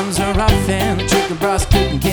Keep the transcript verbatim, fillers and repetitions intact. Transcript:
times are rough and the chicken broth's cooking